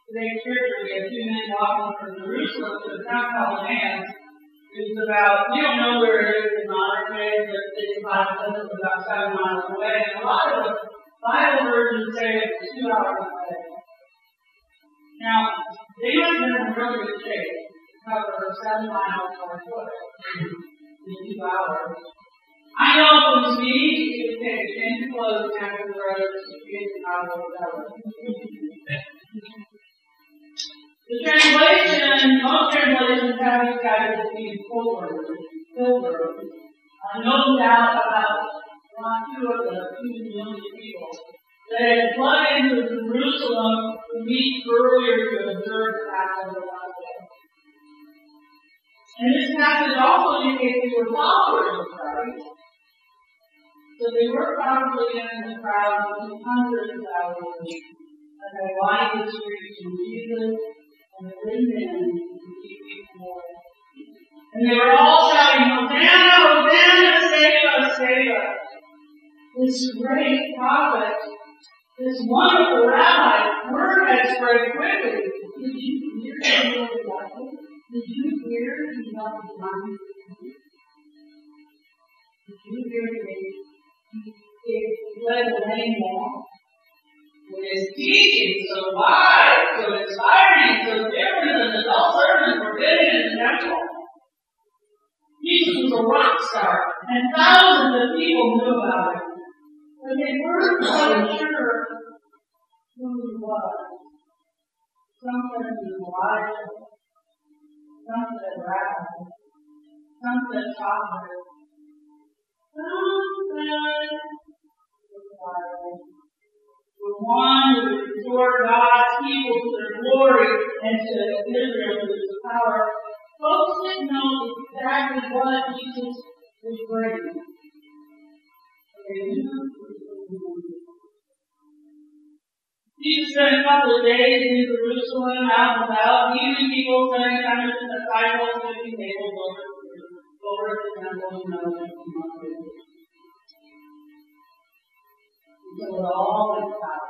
Today's scripture, we have two men walking from Jerusalem to the town called Emmaus. It was about, we don't know where it is in modern day, but it's about 7 miles away. And a lot of the Bible versions say it was 2 hours away. Now, they must have been in really good shape to cover 7 miles or foot in 2 hours. I know from me, you could take a change of clothes after the road to get out of the hotel. The translation, most translations have these guys as being pilgrims. No doubt about two of the 2 million people that had flooded into Jerusalem to meet earlier to observe the Passover holiday. And this passage also indicates they were followers of Christ. So they were probably in the crowd of hundreds of thousands as they lined the streets from Jesus and the women and the people. And they were all shouting, Hosanna, Hosanna, save us, save us. This great prophet, this wonderful rabbi, word had spread quickly. Did you hear the Bible? Did you hear he helped the blind? Did you hear he led the lame walk? With his teaching so wide, so inspiring, so different than the dull sermons forbidden in the temple. Jesus was a rock star, and thousands of people knew about him. But they weren't quite sure who he was. Some said he was Elijah, some said rabbi, some said prophet, some said the one who would restore God's people to their glory and to Israel to his power. Folks didn't know exactly what Jesus was bringing. They knew. Jesus spent a couple of days in Jerusalem, out and about, meeting people, spending time with the disciples, sitting tables over the temple, and others. So it all went out.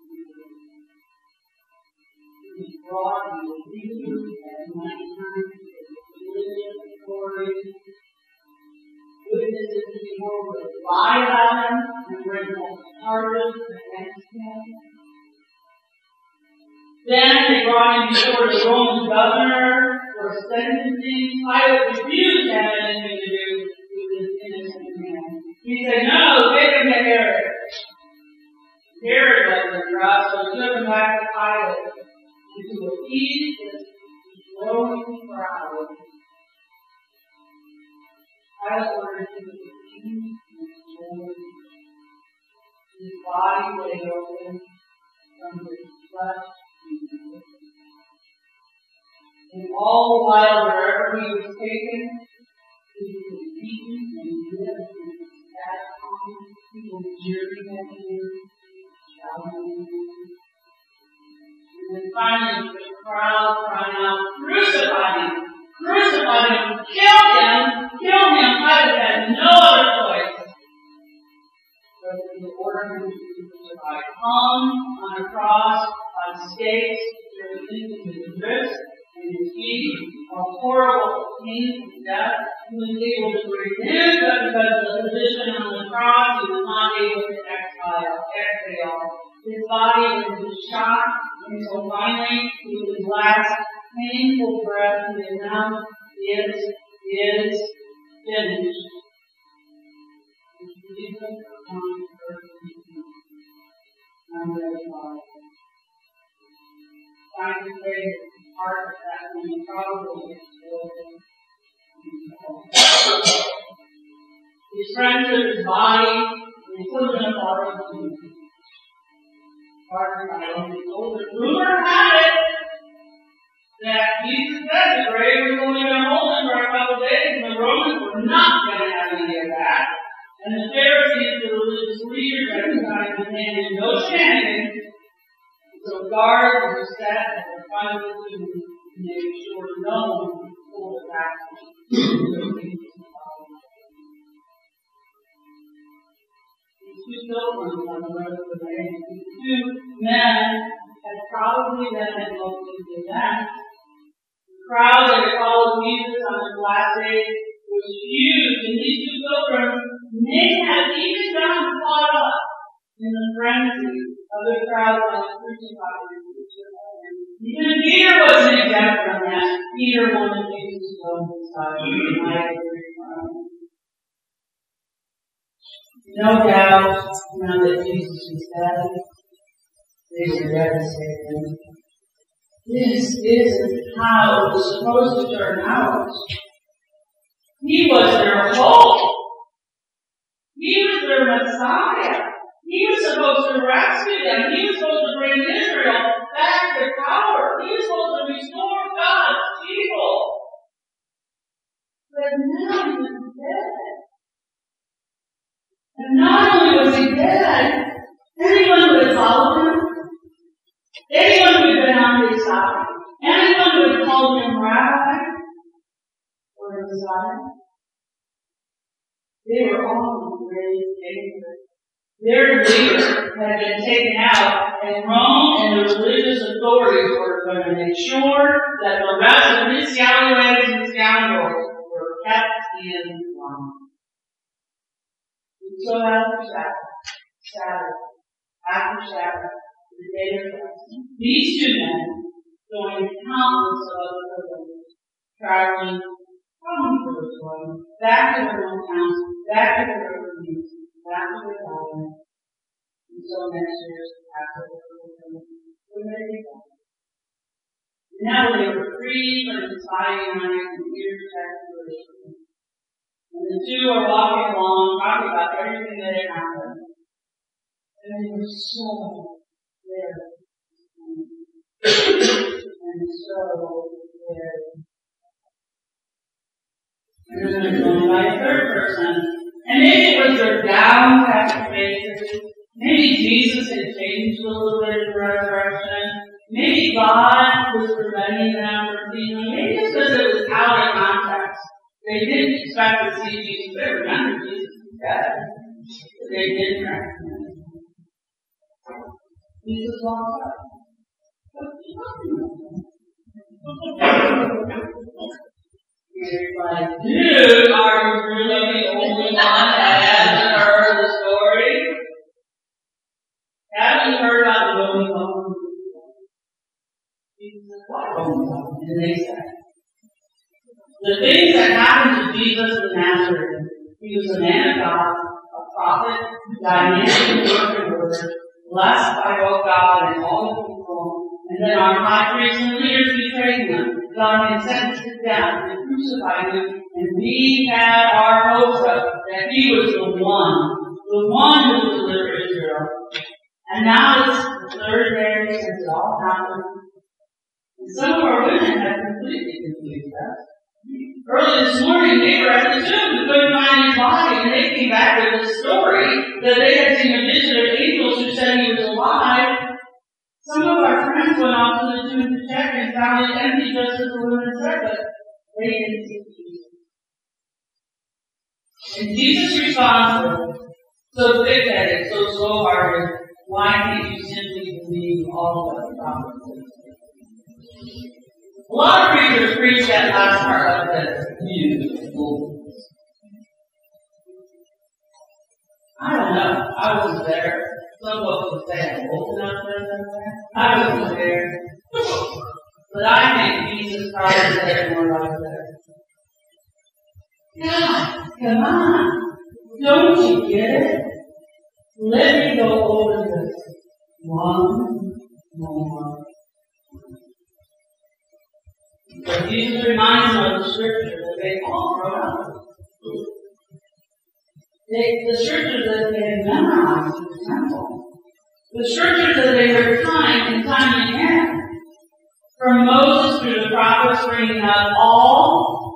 He was brought, he was reviewed at nighttime, religious stories, witnesses to the world would lie about him and bring false charges against him. Then they brought him before the Roman governor for sentencing. Pilate refused to have anything to do with this innocent man. He said, no, take him to Herod. Herod wasn't trust, so he took him back to Pilate and to appease this growing crowd. Pilate ordered him to be beaten and sword. His body lay open from his flesh. And all the while, wherever he was taken, he was beaten and whipped and spat upon, people jeering at him, shouting. And then finally, the crowd cried out, crucify him! Crucify him! Kill him! Kill him! Pilate had no other choice but to order him to be crucified. Hung on a cross on stakes driven into his wrists and his feet, a horrible, painful death. He was able to resist, but because of the position on the cross, he was not able to exhale. His body was shocked until finally, with his last painful breath, he announced, "It is finished." Jesus on earth, I'm very sorry. Trying to say his heart at that point probably exploded. His friends took his body and they put him in a borrowed tomb. Rumor had it that Jesus said the grave was only going to hold him for a couple of days, and the Romans were not going to have any of that. And the Pharisees, the religious leaders at the time, demanded no shenanigans. So guards were set at the front of the tomb to make sure no one could pull it back. These two pilgrims on the road to Emmaus, these two men had probably possibly them and hoping to them. The crowd that followed Jesus on his last day was huge, and these two pilgrims may have even gotten caught up in the frenzy of the crowd that was crucified. Even Peter wasn't exempt from that. Peter wanted Jesus to go inside the night of the crowd. No doubt, now that Jesus was dead, they were devastated. This isn't how it was supposed to turn out. He was their hope. He was their Messiah. He was supposed to rescue them. He was supposed to bring Israel back to power. He was supposed to restore God's people. But now he was dead. And not only was he dead, anyone who had followed him, anyone who had been on his side, anyone who had called him rabbi or Messiah, they were all in great danger. Their leader had been taken out, and Rome and the religious authorities were going to make sure that the rest of his scallywags and scoundrels were kept in line. So after Sabbath, the day of rest, these two men joined countless of other pilgrims, traveling from Jerusalem back to their hometowns, back to their communities, back to their home, until next year's Passover when they began. Now they were free from the spying eyes and ears of Jerusalem. And the two are walking along, talking about everything that had happened. And they were so very and so very. And then they're going by a third person. And maybe it was their downcast faces. Maybe Jesus had changed a little bit in the resurrection. Maybe God was preventing them from seeing him. Maybe it's because it was out of context. They didn't expect to see Jesus. They remembered Jesus was dead. But they didn't recognize him. Jesus walked up. What's he talking about? You're like, dude, are you really the only one that hasn't heard the story? Haven't you heard about the going home? Jesus said, what going home? And they said, the things that happened to Jesus of Nazareth. He was a man of God, a prophet, dynamic work and word, blessed by both God and all the people. And then our high priests and leaders betrayed him. God had sentenced him down and crucified him, and we had our hopes up that he was the one who would deliver Israel. And now it's the third day since it all happened. And some of our women have completely confused us. Early this morning, they were at the tomb and couldn't find his body, and they came back with a story that they had seen a vision of angels who said he was alive. Some of our friends went off to the tomb to check and found it empty just as the women said, but they didn't see Jesus. And Jesus responds, so thick-headed, so slow-hearted, why can't you simply believe all that the prophets say? A lot of preachers preach that last part like this. I don't know. I wasn't there. Some folks would say I'm old enough for that. I wasn't there. But I think Jesus probably said more like that. God, come on. Don't you get it? Let me go over this one more. But Jesus reminds them of the scripture that they all wrote out. The scriptures that they had memorized in the temple. The scriptures that they were time and time again. From Moses through the prophets, bringing up all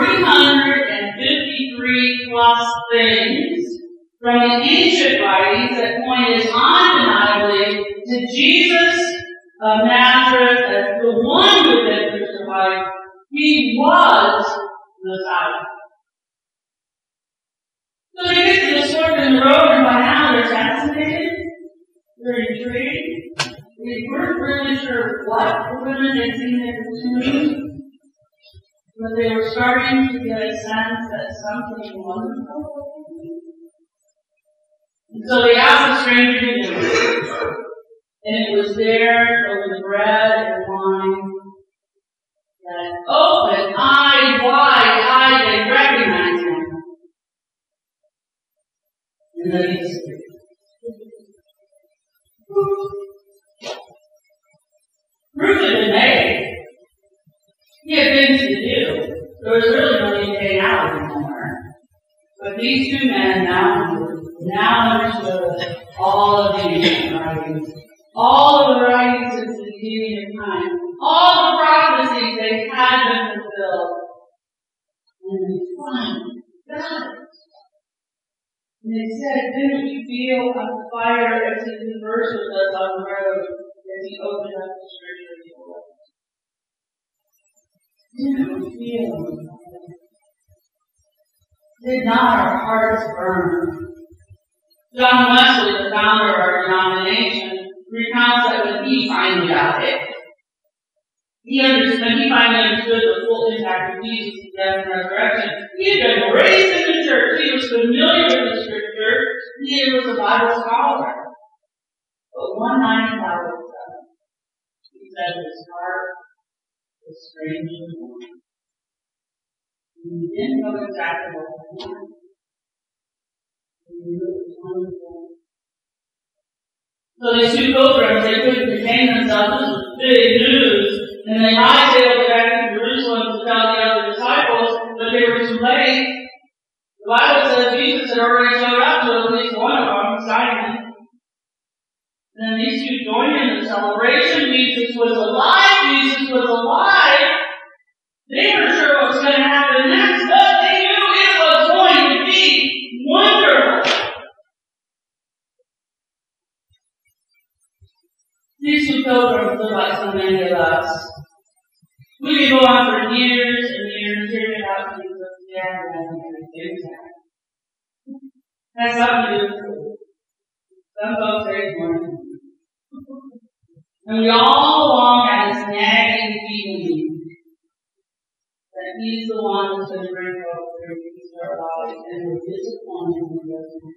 353 plus things from the ancient writings that pointed undeniably to Jesus of Nazareth as the one who had been crucified. He was the Messiah. So they get to the fork in the road, and by now they're fascinated, they're intrigued, We weren't really sure what the women had seen in the tomb, but they were starting to get a sense that something wonderful. And so they asked the stranger to do, and it was there over the bread and wine that open, wide-eyed, they recognized him. And then he disappeared. Ruth had been made. He had things to do. There was really no need to hang out anymore. But these two men now understood all of the ancient writings, all of the writings since the beginning of time, all the prophecies they had been fulfilled. And they finally got it. And they said, didn't you feel a fire as he conversed with us on the road as he opened up the scripture to us? Didn't we feel it? Did not our hearts burn? John Wesley, the founder of our denomination, recounts that when he finally got it, he finally understood the full impact of Jesus' death and resurrection. He had been raised in the church. He was familiar with the scripture. He was a Bible scholar. But one night in Bible study, he said his heart was strangely warm. And he didn't know exactly what he wanted. He knew it was wonderful. So these two pilgrims, they couldn't contain themselves. This was big news. And they hightailed back to Jerusalem to tell the other disciples, but they were too late. The Bible says Jesus had already showed up to at least one of them, Simon. And then these two joined in the celebration. Jesus was alive. Jesus was alive. They weren't sure what was going to happen next, but they knew it was going to be wonderful. These two pilgrims look like so many of us. We could go on for years and years hearing about Jesus, and everything. Has something to do with it. Some folks raise money. And we all long at this nagging feeling that He's the one who's going to bring hope through our lives, and we're disappointed when He doesn't.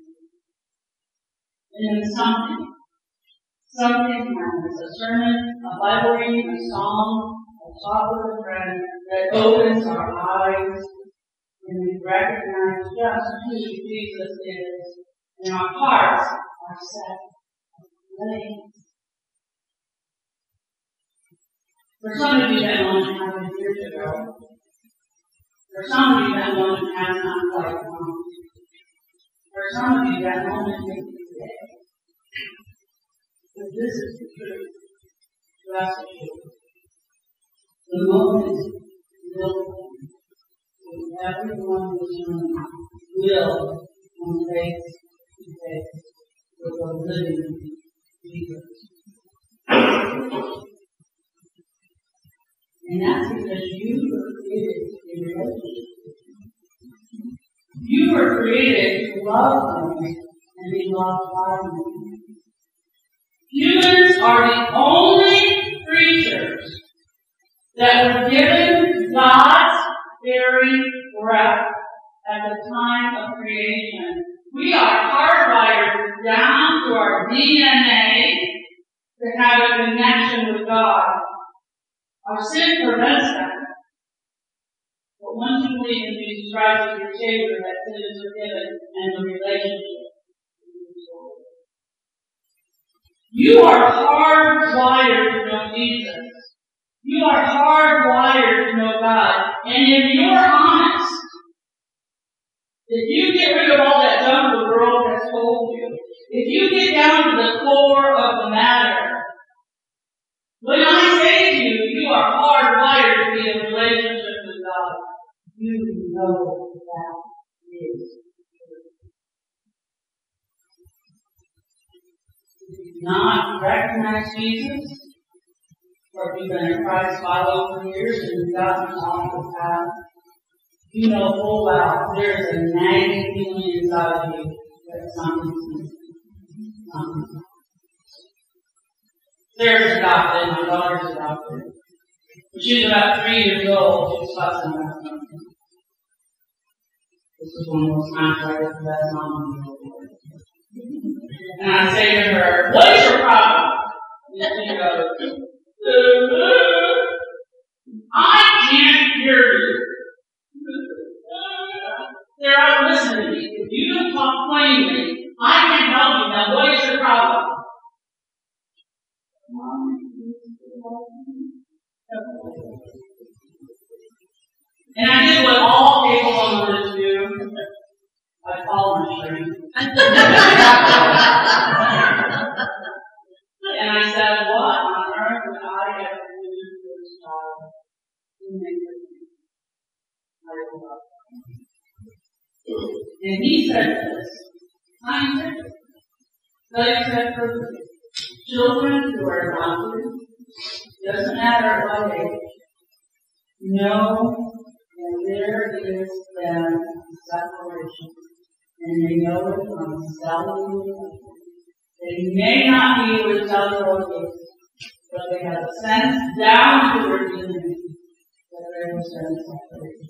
And then something happens. A sermon, a Bible reading, a song, a talk with a friend that opens our eyes and we recognize just who Jesus is, and our hearts are set ablaze. For some of you, that moment happened years ago. For some of you, that moment has not quite come. For some of you, that moment may be today. But this is the truth. Rest assured. The moment will come when everyone listening will come face to face with the living Jesus. And that's because you were created in relationship. You were created to love Him and be loved by Him. Humans are the only creatures that were given God's very breath at the time of creation. We are hardwired down to our DNA to have a connection with God. Our sin prevents that. But once you believe in Jesus Christ as your Savior, that sin is forgiven and the relationship is restored. You are hardwired to know Jesus. You are hardwired to know God. And if you're honest, if you get rid of all that junk the world has told you, if you get down to the core of the matter, when I say to you, you are hardwired to be in a relationship with God, you know that is true. If you do not recognize Jesus, or if you've been a Christ follower for years and you've gotten off the path, you know full well there's a nagging feeling inside of you that something's missing. Sarah's adopted, my daughter's adopted. When she was about 3 years old, she was fussing about something. This was one of those times where I was the best mom in the world. And I say to her, what is your problem? And she goes, I can't hear you. Sarah, listen to me. If you don't talk plainly, I can help you. Now, what is your problem? And I did what all capable mothers do. I called my shrink. And I said, what on earth would I ever do to this child to make her think I love her? And he said this, scientific. Studies have proven children who are adopted, doesn't matter what age, know that there is then separation. And they know it from cellular level. They may not be with cellular level, but they have a sense down to their DNA that there is then separation.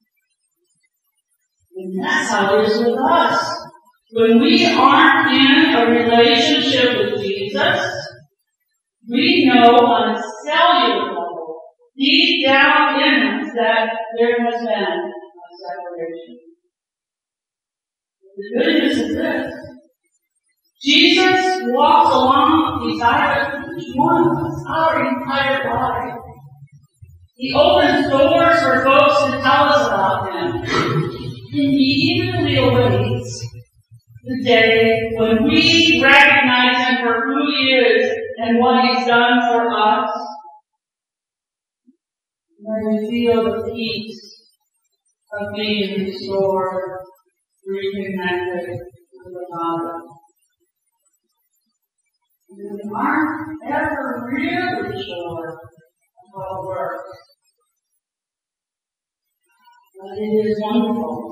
And that's how it is with us. When we aren't in a relationship with Jesus, we know on a cellular level, deep down in us, that there has been a separation. The good news is this. Jesus walks along beside each one of us, our entire life. He opens doors for folks to tell us about Him. And He eagerly awaits the day when we recognize Him for who He is and what He's done for us. When we feel the peace of being restored, reconnected with the Father. And we aren't ever really sure how it works. But it is wonderful